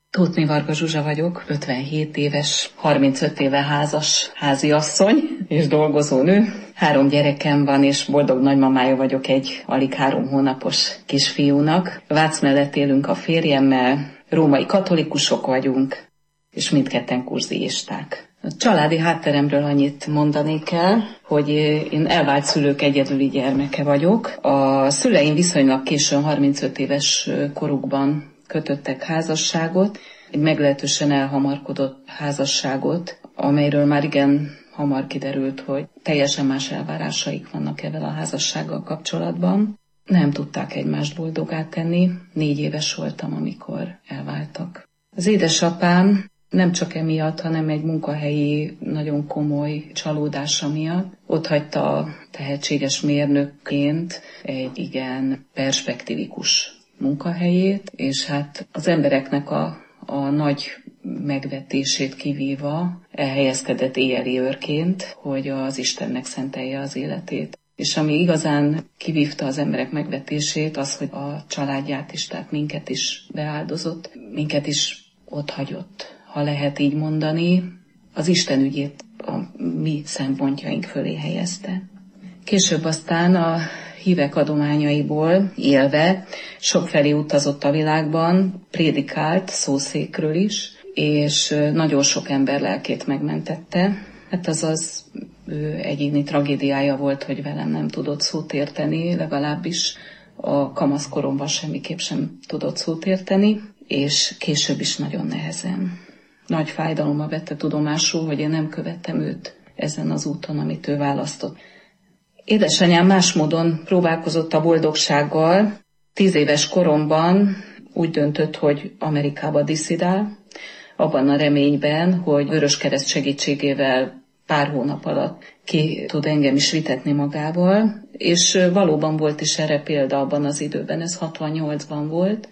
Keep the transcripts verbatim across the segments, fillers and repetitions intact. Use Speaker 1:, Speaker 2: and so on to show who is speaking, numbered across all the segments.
Speaker 1: Tóth Varga Zsuzsa vagyok, ötvenhét éves, harmincöt éve házas háziasszony és dolgozó nő. Három gyerekem van, és boldog nagymamája vagyok egy alig három hónapos kisfiúnak. Vác mellett élünk a férjemmel, római katolikusok vagyunk, és mindketten kurziisták. A családi hátteremről annyit mondanék el, hogy én elvált szülők egyedüli gyermeke vagyok. A szüleim viszonylag későn, harmincöt éves korukban kötöttek házasságot, egy meglehetősen elhamarkodott házasságot, amelyről már igen hamar kiderült, hogy teljesen más elvárásaik vannak ezzel a házassággal kapcsolatban. Nem tudták egymást boldoggá tenni. Négy éves voltam, amikor elváltak. Az édesapám nem csak emiatt, hanem egy munkahelyi, nagyon komoly csalódása miatt ott hagyta a tehetséges mérnökként egy igen perspektívikus munkahelyét, és hát az embereknek a, a nagy megvetését kivéva elhelyezkedett éjjeli őrként, hogy az Istennek szentelje az életét. És ami igazán kivívta az emberek megvetését, az, hogy a családját is, tehát minket is beáldozott, minket is ott hagyott, ha lehet így mondani, az Isten ügyét a mi szempontjaink fölé helyezte. Később aztán a hívek adományaiból élve sokfelé utazott a világban, prédikált szószékről is, és nagyon sok ember lelkét megmentette. Hát az az ő egyéni tragédiája volt, hogy velem nem tudott szót érteni, legalábbis a kamaszkoromban semmiképp sem tudott szót érteni, és később is nagyon nehezen. Nagy fájdalommal vette tudomásul, hogy én nem követtem őt ezen az úton, amit ő választott. Édesanyám más módon próbálkozott a boldogsággal. Tíz éves koromban úgy döntött, hogy Amerikába diszidál, abban a reményben, hogy Vöröskereszt segítségével pár hónap alatt ki tud engem is vitetni magával, és valóban volt is erre példa abban az időben, ez hatvannyolcban volt.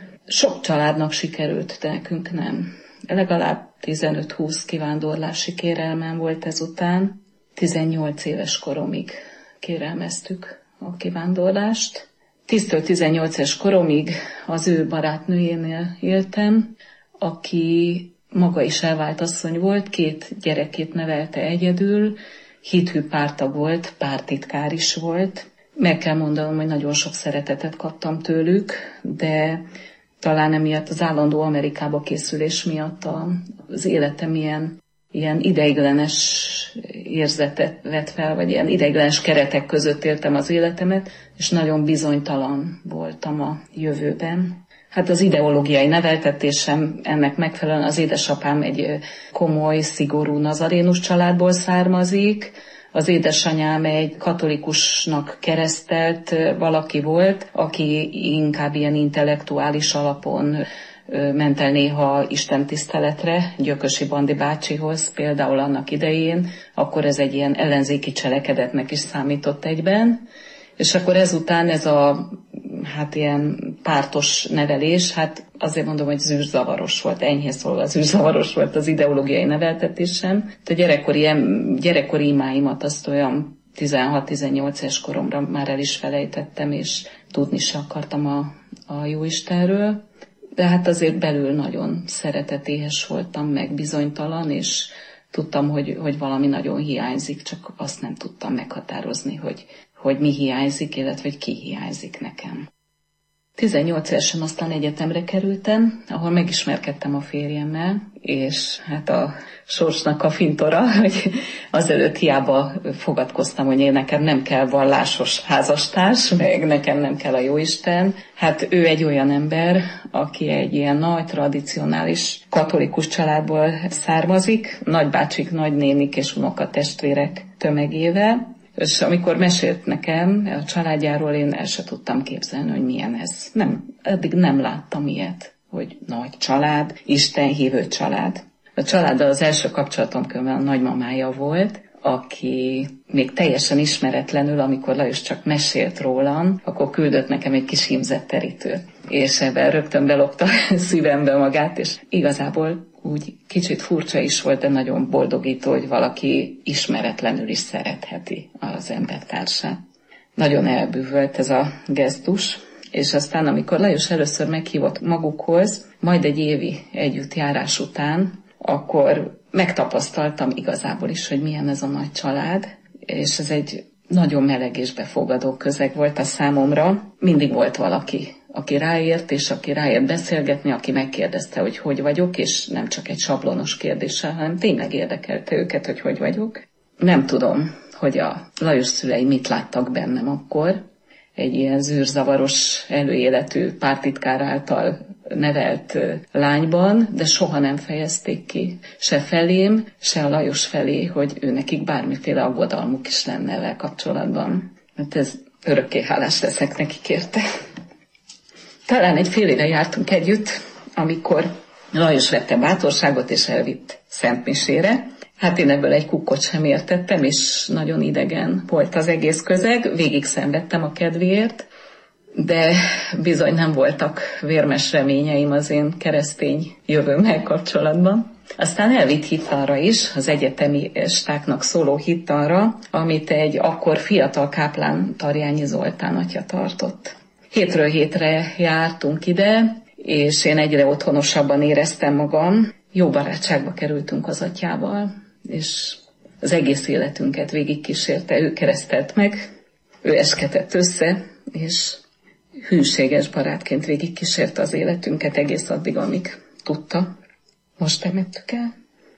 Speaker 1: Sok családnak sikerült, de nekünk nem. Legalább tizenöt-húsz kivándorlási kérelmem volt ezután. tizennyolc éves koromig kérelmeztük a kivándorlást. tíztől tizennyolc éves koromig az ő barátnőjénél éltem, aki maga is elvált asszony volt, két gyerekét nevelte egyedül, hithű pártag volt, pártitkár is volt. Meg kell mondanom, hogy nagyon sok szeretetet kaptam tőlük, de talán emiatt az állandó Amerikába készülés miatt az életem ilyen, ilyen ideiglenes érzetet vett fel, vagy ilyen ideiglenes keretek között éltem az életemet, és nagyon bizonytalan voltam a jövőben. Hát az ideológiai neveltetésem ennek megfelelően, az édesapám egy komoly, szigorú nazarénus családból származik, az édesanyám egy katolikusnak keresztelt valaki volt, aki inkább ilyen intellektuális alapon ment el néha istentiszteletre, Gyökösi Bandi bácsihoz, például annak idején, akkor ez egy ilyen ellenzéki cselekedetnek is számított egyben, és akkor ezután ez a hát ilyen pártos nevelés, hát azért mondom, hogy zűrzavaros volt, enyhén szólva zűrzavaros volt az ideológiai neveltetésem. A gyerekkori, gyerekkori imáimat azt olyan tizenhat-tizennyolc éves koromra már el is felejtettem, és tudni se akartam a, a Jóistenről. De hát azért belül nagyon szeretetéhes voltam, meg bizonytalan, és tudtam, hogy, hogy valami nagyon hiányzik, csak azt nem tudtam meghatározni, hogy, hogy mi hiányzik, illetve hogy ki hiányzik nekem. tizennyolc évesen aztán egyetemre kerültem, ahol megismerkedtem a férjemmel, és hát a sorsnak a fintora, hogy azelőtt hiába fogadkoztam, hogy én nekem nem kell vallásos házastárs, meg nekem nem kell a Jóisten. Hát ő egy olyan ember, aki egy ilyen nagy, tradicionális katolikus családból származik, nagybácsik, nagynénik és unokatestvérek tömegével. És amikor mesélt nekem a családjáról, én el se tudtam képzelni, hogy milyen ez. Nem, eddig nem láttam ilyet, hogy nagy család, istenhívő család. A családdal az első kapcsolatom különben a nagymamája volt, aki még teljesen ismeretlenül, amikor Lajos csak mesélt rólam, akkor küldött nekem egy kis hímzetterítőt. És ebben rögtön belopta szívembe magát, és igazából úgy kicsit furcsa is volt, de nagyon boldogító, hogy valaki ismeretlenül is szeretheti az embertársát. Nagyon elbűvölt ez a gesztus, És aztán, amikor Lajos először meghívott magukhoz, majd egy évi együttjárás után, akkor megtapasztaltam igazából is, hogy milyen ez a nagy család, és ez egy nagyon meleg és befogadó közeg volt a számomra. Mindig volt valaki, aki ráért, és aki ráért beszélgetni, aki megkérdezte, hogy hogy vagyok, és nem csak egy sablonos kérdéssel, hanem tényleg érdekelte őket, hogy hogy vagyok. Nem tudom, hogy a Lajos szülei mit láttak bennem akkor, egy ilyen zűrzavaros, előéletű pártitkár által nevelt lányban, de soha nem fejezték ki, se felém, se a Lajos felé, hogy ő nekik bármiféle aggodalmuk is lenne vele kapcsolatban. Hát ez örökké hálás leszek nekik érte. Talán egy fél éve jártunk együtt, amikor Lajos vette bátorságot és elvitt szentmisére. Hát én ebből egy kukkot sem értettem, és nagyon idegen volt az egész közeg. Végig szenvedtem a kedvéért, de bizony nem voltak vérmes reményeim az én keresztény jövőmmel kapcsolatban. Aztán elvitt hittanra is, az egyetemistáknak szóló hittanra, amit egy akkor fiatal káplán, Tarjányi Zoltán atya tartott. Hétről hétre jártunk ide, és én egyre otthonosabban éreztem magam. Jó barátságba kerültünk az atyával, és az egész életünket végigkísérte, ő keresztelt meg, ő esketett össze, és hűséges barátként végigkísérte az életünket egész addig, amíg tudta. Most temettük el.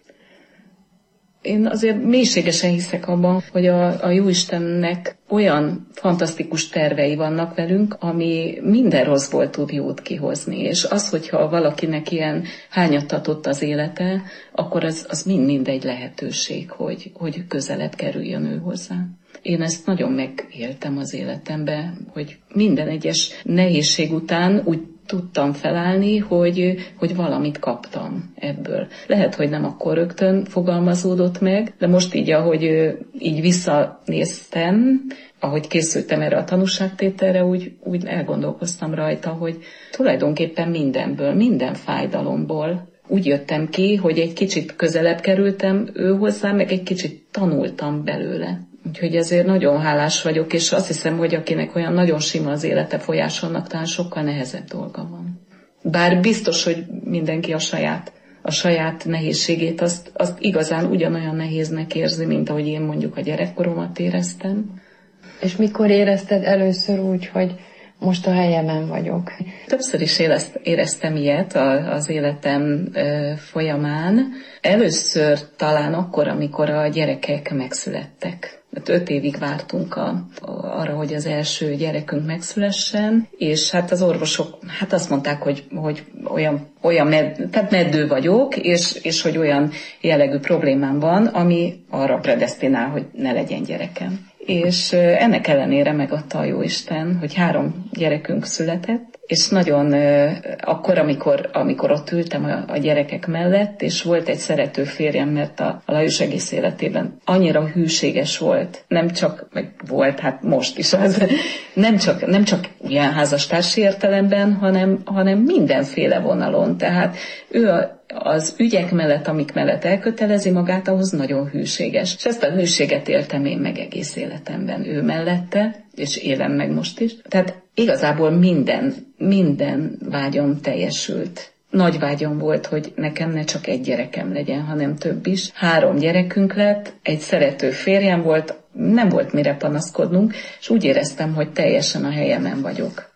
Speaker 1: Én azért mélységesen hiszek abban, hogy a, a Jóistennek olyan fantasztikus tervei vannak velünk, ami minden rosszból tud jót kihozni. És az, hogyha valakinek ilyen hányattatott az élete, akkor az, az mind-mind egy lehetőség, hogy, hogy közelebb kerüljön ő hozzá. Én ezt nagyon megéltem az életemben, hogy minden egyes nehézség után úgy tudtam felállni, hogy, hogy valamit kaptam ebből. Lehet, hogy nem akkor rögtön fogalmazódott meg, de most így, ahogy így visszanéztem, ahogy készültem erre a tanúságtételre, úgy, úgy elgondolkoztam rajta, hogy tulajdonképpen mindenből, minden fájdalomból úgy jöttem ki, hogy egy kicsit közelebb kerültem ő hozzá, meg egy kicsit tanultam belőle. Úgyhogy ezért nagyon hálás vagyok, és azt hiszem, hogy akinek olyan nagyon sima az élete folyásolnak, talán sokkal nehezebb dolga van. Bár biztos, hogy mindenki a saját, a saját nehézségét azt, azt igazán ugyanolyan nehéznek érzi, mint ahogy én mondjuk a gyerekkoromat éreztem.
Speaker 2: És mikor érezted először úgy, hogy most a helyemen vagyok?
Speaker 1: Többször is éreztem ilyet az életem folyamán. Először talán akkor, amikor a gyerekek megszülettek. Öt évig vártunk a, arra, hogy az első gyerekünk megszülessen, és hát az orvosok hát azt mondták, hogy, hogy olyan, olyan med, tehát meddő vagyok, és, és hogy olyan jellegű problémám van, ami arra predesztinál, hogy ne legyen gyerekem. És ennek ellenére megadta a Jóisten, hogy három gyerekünk született, és nagyon akkor, amikor, amikor ott ültem a, a gyerekek mellett, és volt egy szerető férjem, mert a, a Lajos egész életében annyira hűséges volt, nem csak, meg volt, hát most is az, nem csak, nem csak ilyen házastársi értelemben, hanem, hanem mindenféle vonalon. Tehát ő a, az ügyek mellett, amik mellett elkötelezi magát, ahhoz nagyon hűséges. És ezt a hűséget éltem én meg egész életemben ő mellette, és élem meg most is. Tehát igazából minden, minden vágyam teljesült. Nagy vágyam volt, hogy nekem ne csak egy gyerekem legyen, hanem több is. Három gyerekünk lett, egy szerető férjem volt, nem volt mire panaszkodnunk, és úgy éreztem, hogy teljesen a helyemen vagyok.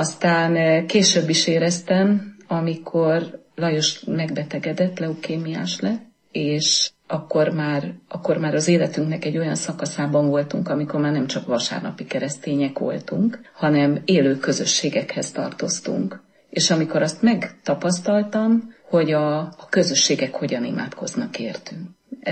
Speaker 1: Aztán később is éreztem, amikor Lajos megbetegedett, leukémiás lett, és akkor már, akkor már az életünknek egy olyan szakaszában voltunk, amikor már nem csak vasárnapi keresztények voltunk, hanem élő közösségekhez tartoztunk. És amikor azt megtapasztaltam, hogy a, a közösségek hogyan imádkoznak értünk.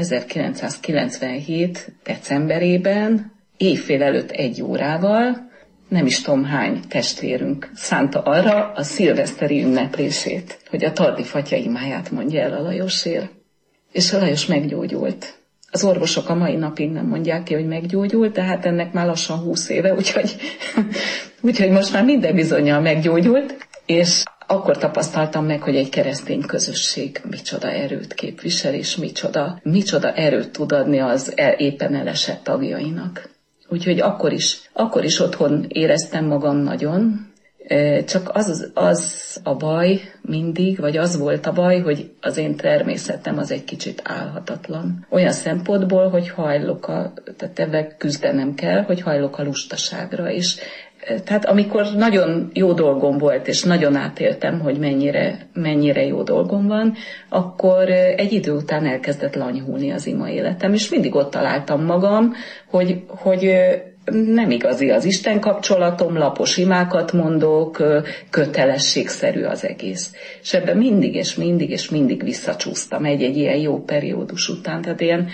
Speaker 1: ezerkilencszázkilencvenhét decemberében, évfél előtt egy órával, nem is tudom hány testvérünk szánta arra a szilveszteri ünneplését, hogy a Tardi Fatya imáját mondja el a Lajosért. És a Lajos meggyógyult. Az orvosok a mai napig nem mondják ki, hogy meggyógyult, de hát ennek már lassan húsz éve, úgyhogy, úgyhogy most már minden bizonnyal meggyógyult, és akkor tapasztaltam meg, hogy egy keresztény közösség micsoda erőt képvisel, és micsoda, micsoda erőt tud adni az éppen elesett tagjainak. Úgyhogy akkor is, akkor is otthon éreztem magam nagyon, Csak az, az, az a baj mindig, vagy az volt a baj, hogy az én természetem az egy kicsit álhatatlan. Olyan szempontból, hogy hajlok a, tehát ebben küzdenem kell, hogy hajlok a lustaságra is. Tehát amikor nagyon jó dolgom volt, és nagyon átéltem, hogy mennyire, mennyire jó dolgom van, akkor egy idő után elkezdett lanyhulni az ima életem, és mindig ott találtam magam, hogy, hogy nem igazi az Isten kapcsolatom, lapos imákat mondok, kötelességszerű az egész. És ebben mindig és mindig és mindig visszacsúsztam egy-egy ilyen jó periódus után, tehát ilyen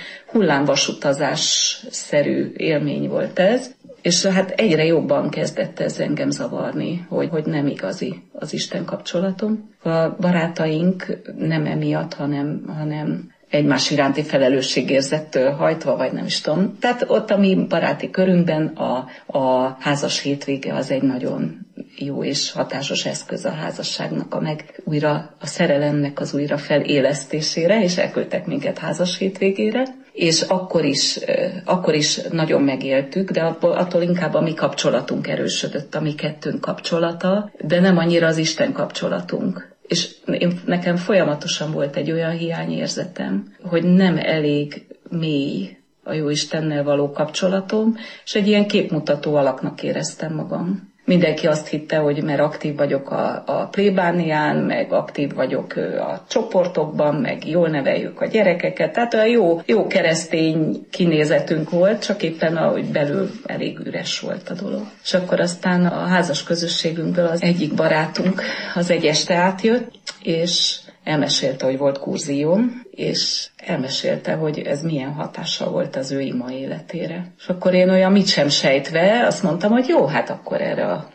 Speaker 1: hullámvasutazás-szerű élmény volt ez. És hát egyre jobban kezdett ez engem zavarni, hogy, hogy nem igazi az Isten kapcsolatom. A barátaink nem emiatt, hanem, hanem egymás iránti felelősségérzettől hajtva, vagy nem is tudom. Tehát ott a mi baráti körünkben a, a házas hétvége az egy nagyon jó és hatásos eszköz a házasságnak, a meg újra a szerelemnek az újra felélesztésére, és elküldtek minket házas hétvégére. És akkor is, akkor is nagyon megéltük, de attól inkább a mi kapcsolatunk erősödött, a mi kettőnk kapcsolata, de nem annyira az Isten kapcsolatunk. És én, nekem folyamatosan volt egy olyan hiányérzetem, hogy nem elég mély a Jóistennel való kapcsolatom, és egy ilyen képmutató alaknak éreztem magam. Mindenki azt hitte, hogy mert aktív vagyok a, a plébánián, meg aktív vagyok a csoportokban, meg jól neveljük a gyerekeket. Tehát olyan jó, jó keresztény kinézetünk volt, csak éppen ahogy belül elég üres volt a dolog. És akkor aztán a házas közösségünkből az egyik barátunk az egy este átjött, és elmesélte, hogy volt kurzióm, és elmesélte, hogy ez milyen hatással volt az ő ima életére. És akkor én olyan mit sem sejtve azt mondtam, hogy jó, hát akkor erre a,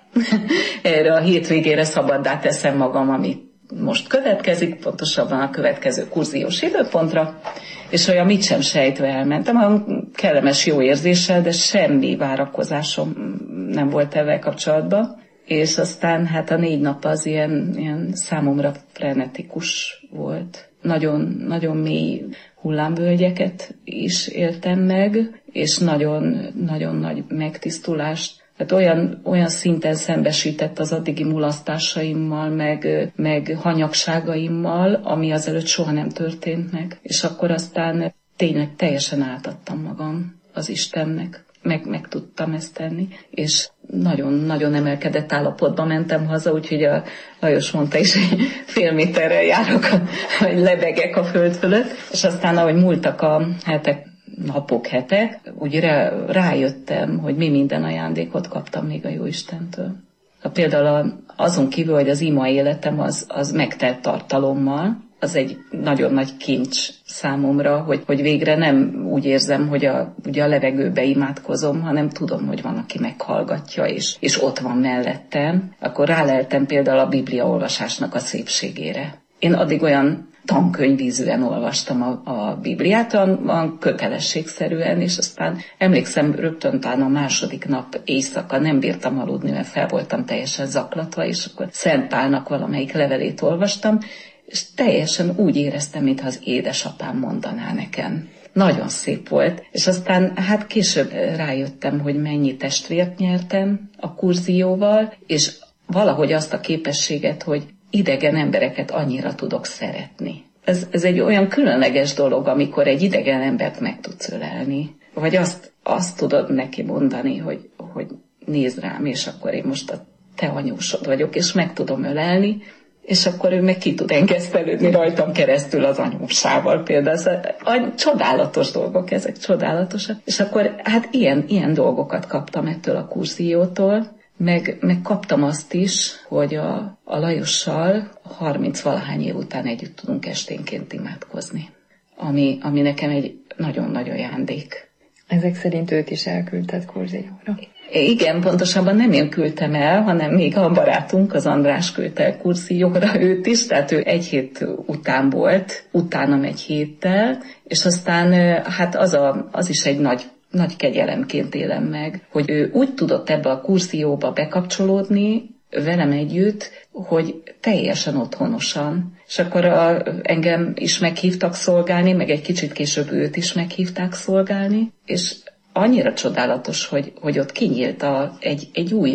Speaker 1: erre a hétvégére szabaddá teszem magam, ami most következik, pontosabban a következő kurziós időpontra, és olyan mit sem sejtve elmentem, a kellemes jó érzéssel, de semmi várakozásom nem volt ezzel kapcsolatban. És aztán hát a négy nap az ilyen, ilyen számomra frenetikus volt. Nagyon, nagyon mély hullámvölgyeket is éltem meg, és nagyon, nagyon nagy megtisztulást. Tehát olyan, olyan szinten szembesített az addigi mulasztásaimmal, meg, meg hanyagságaimmal, ami azelőtt soha nem történt meg. És akkor aztán tényleg teljesen átadtam magam az Istennek. Meg, meg tudtam ezt tenni, és nagyon-nagyon emelkedett állapotban mentem haza, úgyhogy a Lajos mondta is, hogy fél méterrel járok, vagy lebegek a föld fölött, és aztán ahogy múltak a hetek, napok, hetek, úgy rá, rájöttem, hogy mi minden ajándékot kaptam még a Jóistentől. Például azon kívül, hogy az ima életem az, az megtelt tartalommal, az egy nagyon nagy kincs számomra, hogy, hogy végre nem úgy érzem, hogy a, ugye a levegőbe imádkozom, hanem tudom, hogy van, aki meghallgatja, és, és ott van mellettem. Akkor ráleltem például a Biblia olvasásnak a szépségére. Én addig olyan tankönyvízűen olvastam a, a Bibliát, a kötelességszerűen, és aztán emlékszem, rögtön talán a második nap éjszaka nem bírtam aludni, mert fel voltam teljesen zaklatva, és akkor Szent Pálnak valamelyik levelét olvastam, és teljesen úgy éreztem, mintha az édesapám mondaná nekem. Nagyon szép volt. És aztán hát később rájöttem, hogy mennyi testvért nyertem a kurzióval, és valahogy azt a képességet, hogy idegen embereket annyira tudok szeretni. Ez, ez egy olyan különleges dolog, amikor egy idegen embert meg tudsz ölelni. Vagy azt, azt tudod neki mondani, hogy, hogy nézd rám, és akkor én most a te anyósod vagyok, és meg tudom ölelni, és akkor ő meg ki tud engesztelődni rajtam keresztül az anyósával például. Ez csodálatos dolgok, ezek csodálatosak. És akkor hát ilyen, ilyen dolgokat kaptam ettől a kurziótól, meg, meg kaptam azt is, hogy a, a Lajossal harminc valahány év után együtt tudunk esténként imádkozni, ami, ami nekem egy nagyon-nagyon ajándék.
Speaker 2: Ezek szerint őt is elküldted kurzióra?
Speaker 1: Igen, pontosabban nem én küldtem el, hanem még a barátunk, az András küldte el kurzióra őt is, tehát ő egy hét után volt, utánam egy héttel, és aztán hát az, a, az is egy nagy, nagy kegyelemként élem meg, hogy ő úgy tudott ebbe a kurzióba bekapcsolódni velem együtt, hogy teljesen otthonosan. És akkor a, engem is meghívtak szolgálni, meg egy kicsit később őt is meghívták szolgálni, és annyira csodálatos, hogy, hogy ott kinyílt a, egy, egy új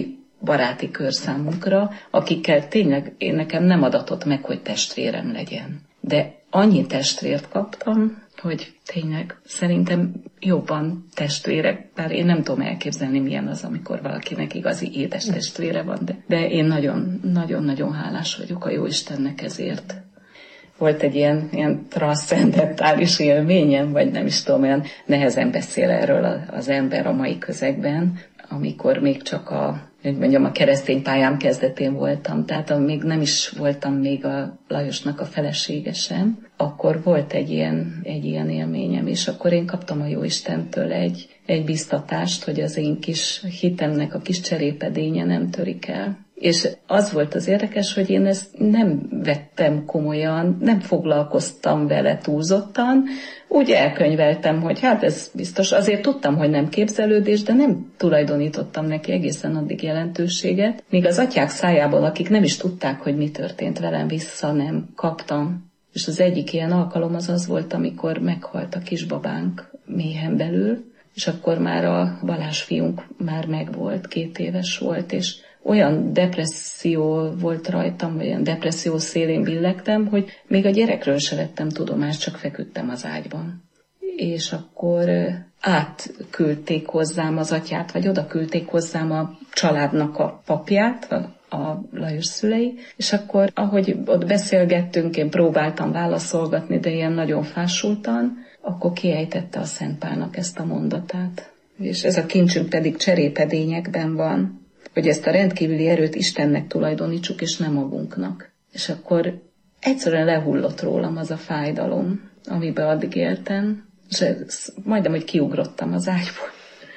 Speaker 1: baráti kör számunkra, akikkel tényleg én nekem nem adatott meg, hogy testvérem legyen. De annyi testvért kaptam, hogy tényleg szerintem jobban testvérek, bár én nem tudom elképzelni, milyen az, amikor valakinek igazi édes testvére van, de, de én nagyon-nagyon hálás vagyok a Jóistennek ezért. Volt egy ilyen, ilyen transzcendentális élményem, vagy nem is tudom, olyan nehezen beszél erről az ember a mai közegben, amikor még csak a, hogy mondjam, a keresztény pályám kezdetén voltam, tehát még nem is voltam még a Lajosnak a felesége sem, akkor volt egy ilyen, egy ilyen élményem, és akkor én kaptam a Jóistentől egy, egy biztatást, hogy az én kis hitemnek a kis cserépedénye nem törik el. És az volt az érdekes, hogy én ezt nem vettem komolyan, nem foglalkoztam vele túlzottan, úgy elkönyveltem, hogy hát ez biztos, azért tudtam, hogy nem képzelődés, de nem tulajdonítottam neki egészen addig jelentőséget, míg az atyák szájából, akik nem is tudták, hogy mi történt velem, vissza nem kaptam. És az egyik ilyen alkalom az az volt, amikor meghalt a kisbabánk méhen belül, és akkor már a Balázs fiunk már megvolt, két éves volt, és olyan depresszió volt rajtam, vagy olyan depresszió szélén billegtem, hogy még a gyerekről se vettem tudomást, csak feküdtem az ágyban. És akkor átküldték hozzám az atyát, vagy oda küldték hozzám a családnak a papját, a, a Lajos szülei, és akkor, ahogy ott beszélgettünk, én próbáltam válaszolgatni, de ilyen nagyon fásultan, akkor kiejtette a Szent Pálnak ezt a mondatát. És ez a kincsünk pedig cserépedényekben van, hogy ezt a rendkívüli erőt Istennek tulajdonítsuk, és nem magunknak. És akkor egyszerűen lehullott rólam az a fájdalom, amiben addig éltem, és majdnem, hogy kiugrottam az ágyból.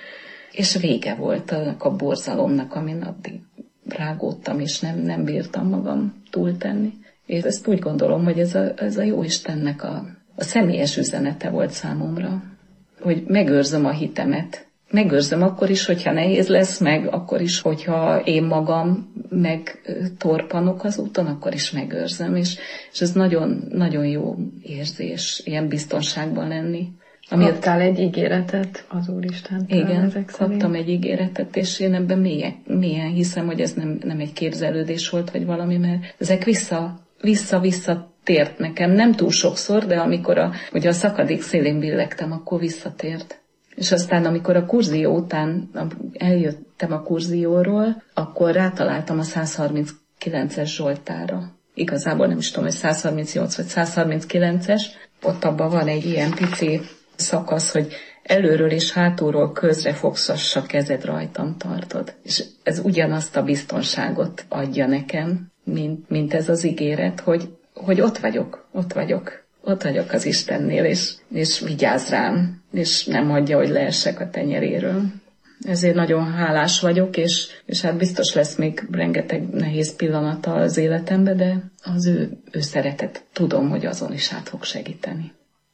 Speaker 1: És vége volt annak a borzalomnak, amin addig rágódtam, és nem, nem bírtam magam túltenni. És ezt úgy gondolom, hogy ez a, ez a Jóistennek a, a személyes üzenete volt számomra, hogy megőrzöm a hitemet. Megőrzöm akkor is, hogyha nehéz lesz, meg akkor is, hogyha én magam megtorpanok az úton, akkor is megőrzöm, és, és ez nagyon, nagyon jó érzés, ilyen biztonságban lenni.
Speaker 2: Kaptál egy ígéretet az Úristentől?
Speaker 1: Igen, ezek kaptam szerint egy ígéretet, és én ebben mélyen, mélyen hiszem, hogy ez nem, nem egy képzelődés volt, vagy valami, mert ezek vissza, vissza-vissza tért nekem, nem túl sokszor, de amikor a, ugye a szakadék szélén billegtem, akkor visszatért. És aztán, amikor a kurzió után eljöttem a kurzióról, akkor rátaláltam a száz harminckilences Zsoltárra. Igazából nem is tudom, hogy száz harmincnyolc vagy száz harminckilences. Ott abban van egy ilyen pici szakasz, hogy előről és hátulról közre fogszas, a kezed rajtam tartod. És ez ugyanazt a biztonságot adja nekem, mint, mint ez az ígéret, hogy, hogy ott vagyok, ott vagyok. Ott vagyok az Istennél, és, és vigyáz rám, és nem hagyja, hogy leessek a tenyeréről. Ezért nagyon hálás vagyok, és, és hát biztos lesz még rengeteg nehéz pillanata az életemben, de az ő, ő szeretet, tudom, hogy azon is át fog segíteni.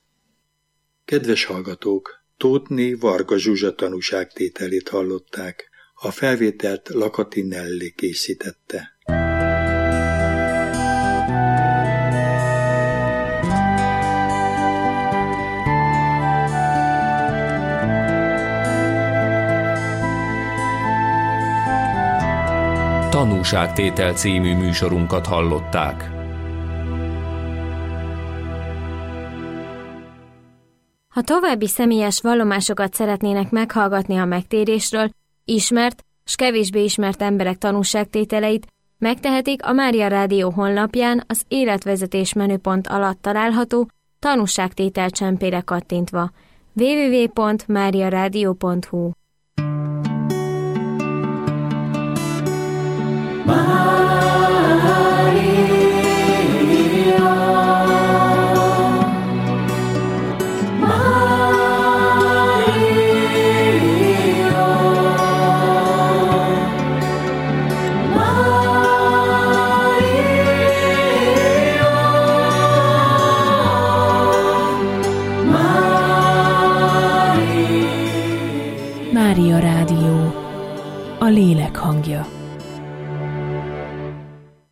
Speaker 3: Kedves hallgatók, Tóthné Varga Zsuzsa tanúságtételét hallották. A felvételt Lakati Nelli készítette.
Speaker 4: Tanúságtétel című műsorunkat hallották.
Speaker 5: Ha további személyes vallomásokat szeretnének meghallgatni a megtérésről, ismert s kevésbé ismert emberek tanúságtételeit, megtehetik a Mária Rádió honlapján az életvezetés menüpont alatt található tanúságtétel csempére kattintva. double-u double-u double-u pont mária rádió pont hu
Speaker 6: Mária Rádió, a lélek hangja.